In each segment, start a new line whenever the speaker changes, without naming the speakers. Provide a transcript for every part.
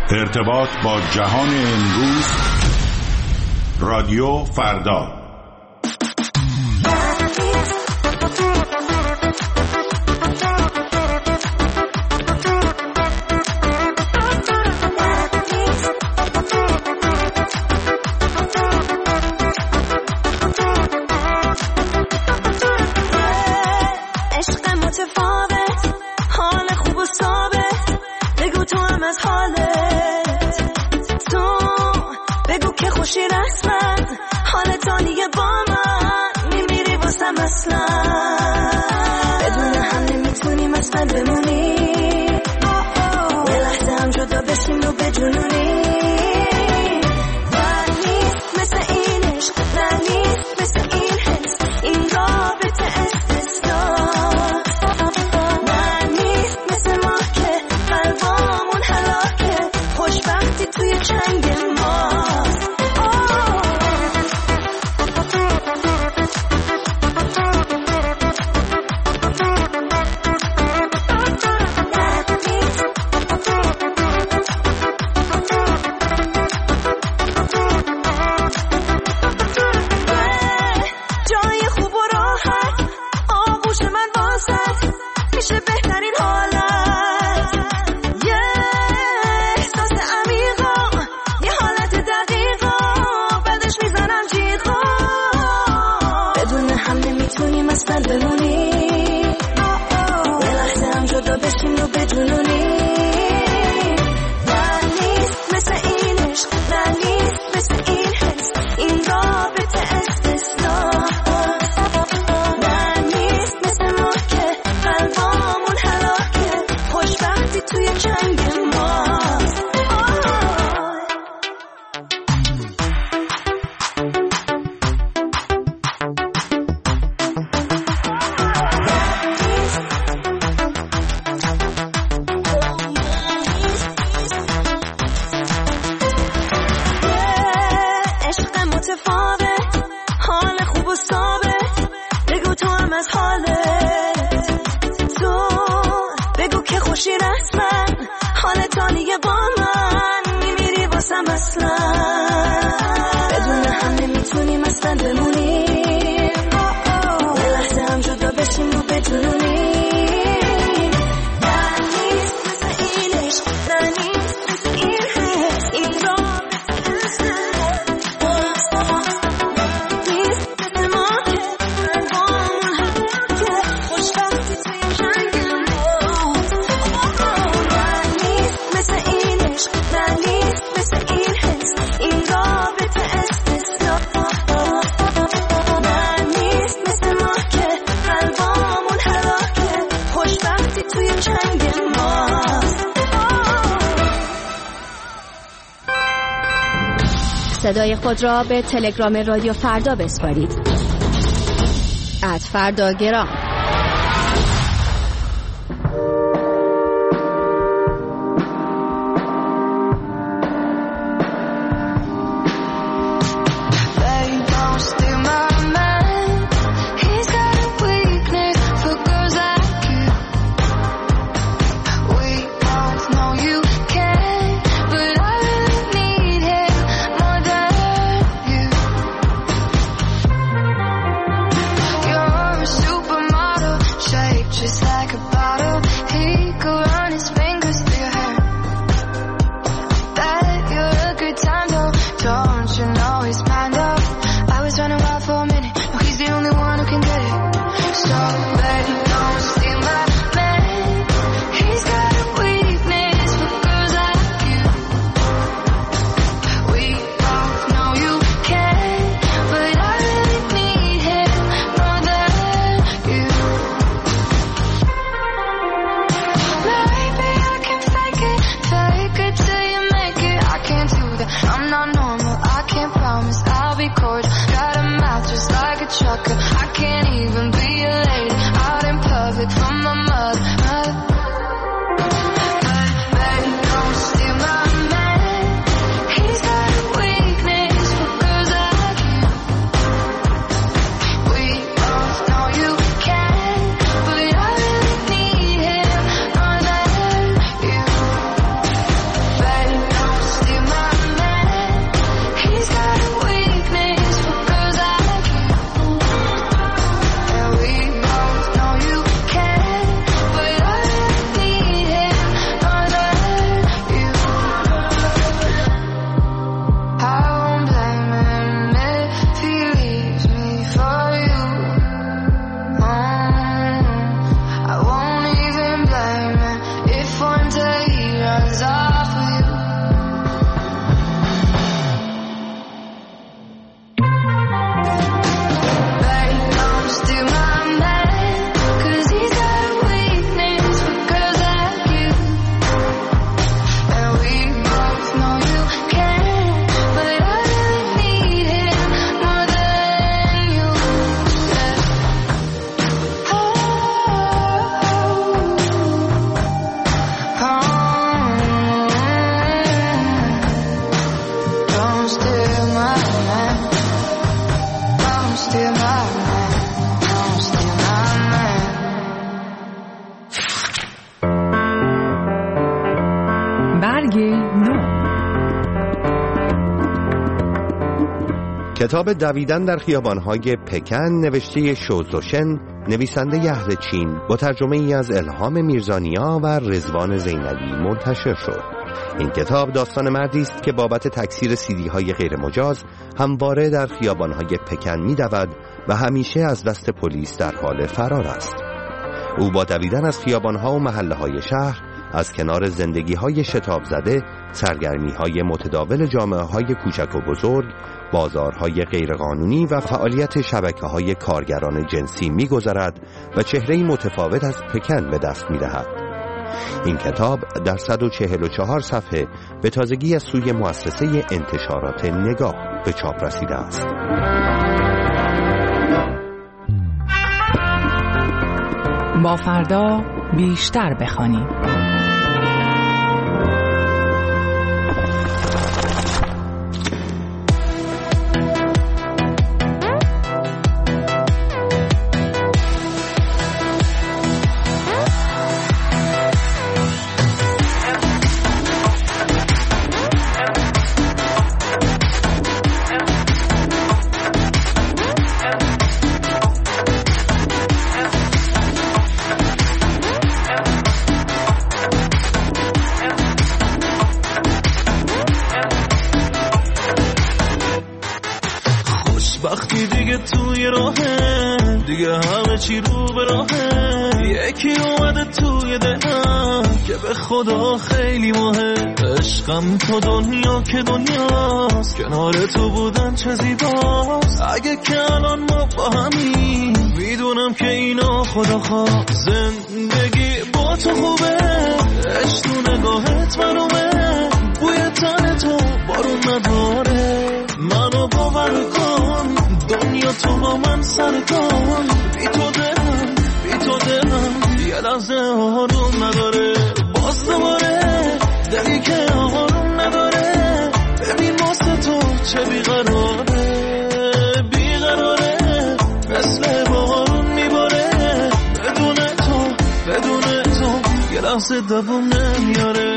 ارتباط با جهان امروز. رادیو فردا.
صدای خود را به تلگرام رادیو فردا بسپارید. @فرداگرام.
Supermodel. was off of you.
کتاب دویدن در خیابان‌های پکن نوشته شوزوشن، نویسنده اهل چین، با ترجمه ای از الهام میرزانیا و رضوان زینبی منتشر شد. این کتاب داستان مردی است که بابت تکثیر سیدی‌های غیرمجاز همواره در خیابان‌های پکن می‌دود و همیشه از دست پلیس در حال فرار است. او با دویدن از خیابان‌ها و محله‌های شهر، از کنار زندگی‌های شتاب زده، سرگرمی‌های متداول جامعه‌های کوچک و بزرگ، بازارهای غیرقانونی و فعالیت شبکه‌های کارگران جنسی می‌گذرد و چهره‌ای متفاوت از پکن به دست می‌دهد. این کتاب در 144 صفحه به تازگی از سوی مؤسسه انتشارات نگاه به چاپ رسیده است.
با فردا بیشتر بخوانید.
وقتی دیگه توی راهه، دیگه همه چی رو به راهه. یکی اومده توی دلم که به خدا خیلی مهم. عشقم تو دنیا که دنیاست، کنار تو بودن چه زیباست. اگه که الان ما با همین، میدونم که اینا خدا خواه. زندگی با تو خوبه، عشق تو نگاهت منومه. بوی تن تو بارون نداره، منو باور کن. دنیا تو با من سر کن. بی تو دلم یه لحظه آروم نداره. باز دوباره دلی که آروم نداره. ببین واسه تو چه بیقراره مثل بارون میباره. بدون تو یه لحظه دوام نمیاره.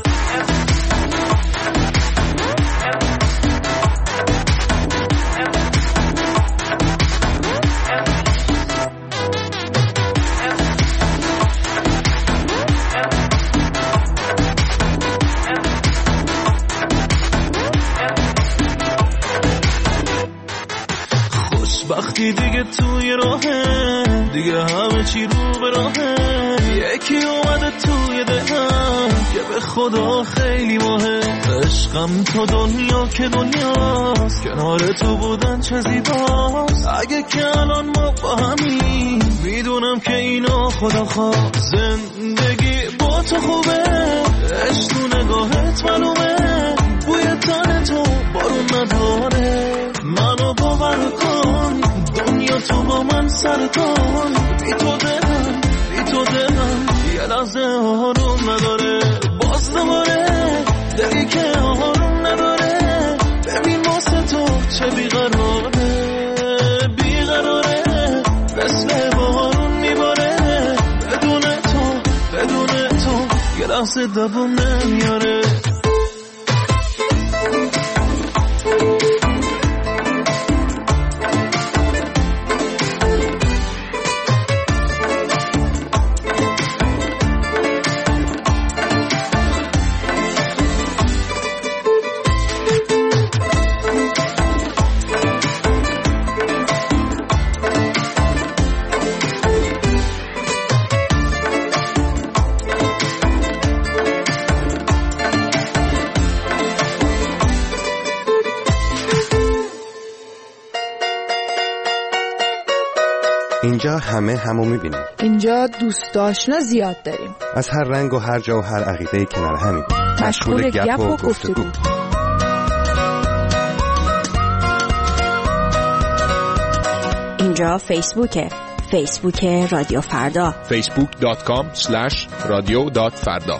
وقتی دیگه توی راهه، دیگه همه چی رو به راهه. یکی اومده توی دلم که به خدا خیلی مهم. عشقم تو دنیا که دنیاست، کنار تو بودن چه زیباست. اگه که الان ما با همین، میدونم که اینا خدا خواه. زندگی با تو خوبه، عشق تو نگاهت معلومه. بوی تن تو بارون نداره، منو باور کن. دنیا تو با من سر کن. بی تو دلم یه لحظه آروم نداره. باز دوباره دلی که آروم نداره. ببین واسه تو چه بیقراره مثل بارون میباره. بدون تو یه لحظه دوام نمیاره.
اینجا همه همو میبینیم.
اینجا دوست آشنا زیاد داریم.
از هر رنگ و هر جا و هر عقیده کنار همیم.
مشغول گپ و گفتگو.
اینجا فیسبوکه. فیسبوک رادیو فردا.
facebook.com/radio.farda.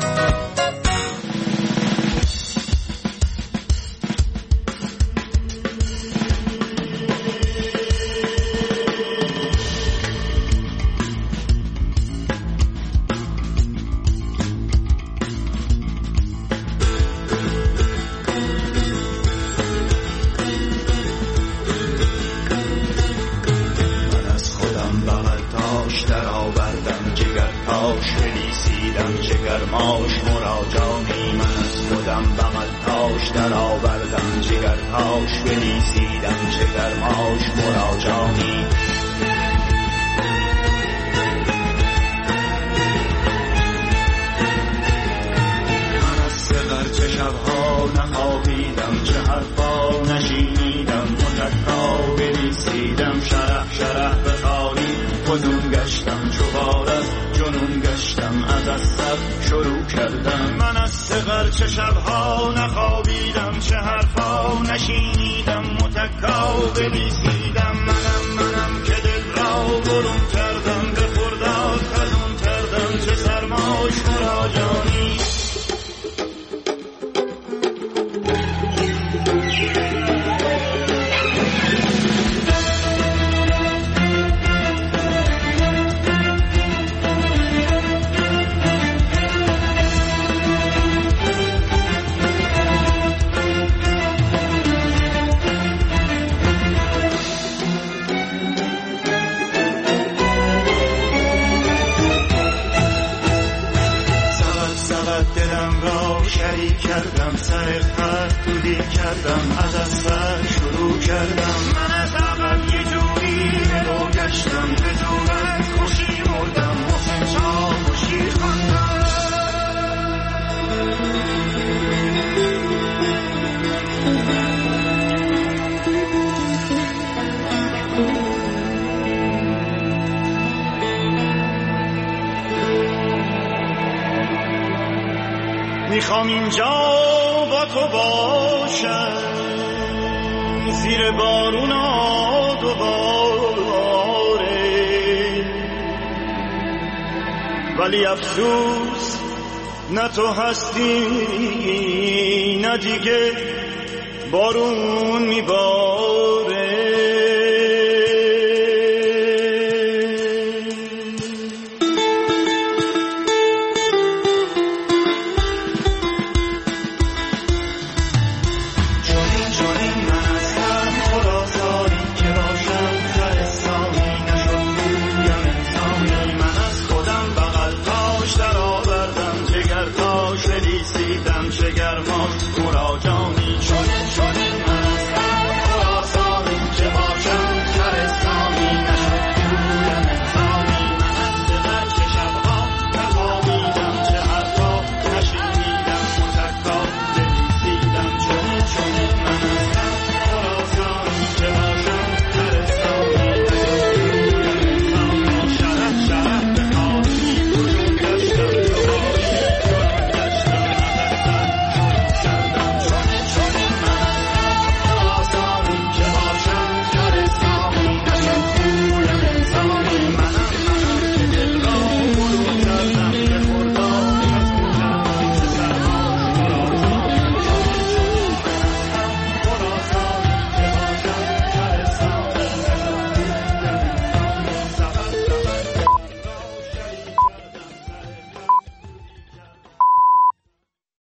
چه شبها نخوابیدم، چه حرفا نشینیدم، متکا بلیسیدم. منم که دل را برون کردم، به خرداد خزون کردم، چه سرماش مراجانی. کردم سر خط تولی کردم، از سر شروع کردم. من از عقب یه جوری رو گشتم، به زورت خوشی مردم، حسین شاه خوشی خواندم. میخوام اینجا با تو باشم، زیر بارونا دوباره، ولی افسوس نه تو هستی نه دیگه بارون میباره.